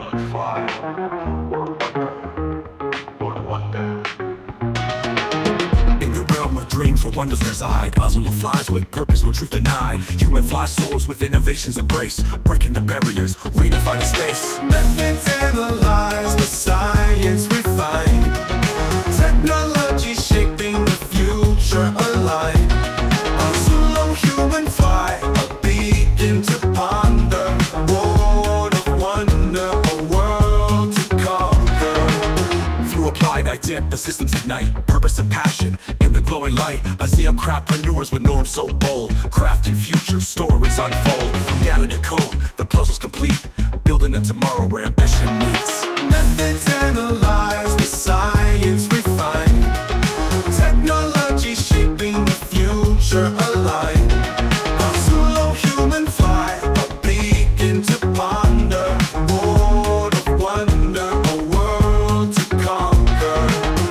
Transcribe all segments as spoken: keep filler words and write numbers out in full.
fly, or or wonder. In the realm of dreams where wonders reside, Azula flies with purpose, no truth denied. Human fly soars with innovations embrace, breaking the barriers, redefining space. Methods analyze, the science refine, technology shaping the future align. Azula human fly, a beacon to ponder, world of wonder, a world to conquer. Through applied idea, the systems ignite purpose and passion in the glowing light. I see them craftpreneurs with norms so bold, crafting future stories unfold. From data to code, the puzzle's complete, building a tomorrow where ambition meets. Methods analyze, the science refine, technology shaping the future align. Azula human fly, a beacon to ponder, world of wonder, a world to conquer.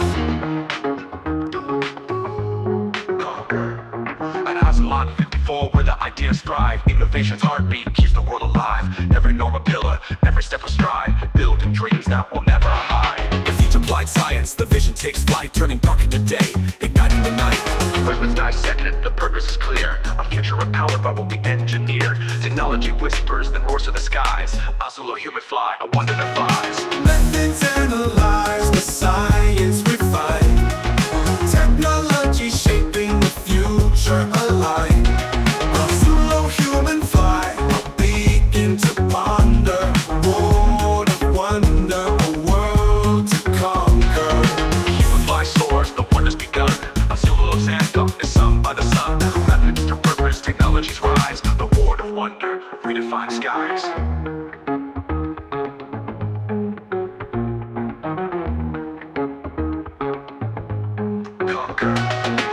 An Azulon fifty-four where the ideas thrive, innovation's heartbeat keeps the world alive. Every norm a pillar, every step a stride, building dreams that will never hide. The future applied science, the vision takes flight, turning dark into day, igniting the night. Purpose dissected, the purpose is clear, a future empowered by what we engineered. Technology whispers, then roars to the skies. Azula human fly, a wonder that flies. Methods analyze, the science refine, technology shaping the future align. Azula human fly, a beacon to ponder, world of wonder, a world to conquer. Human fly soars, the wonders begun. Azula looks and dark is sung by the sun. Methods to purpose, technologies rise. The world of wonder, redefine skies. Conquer.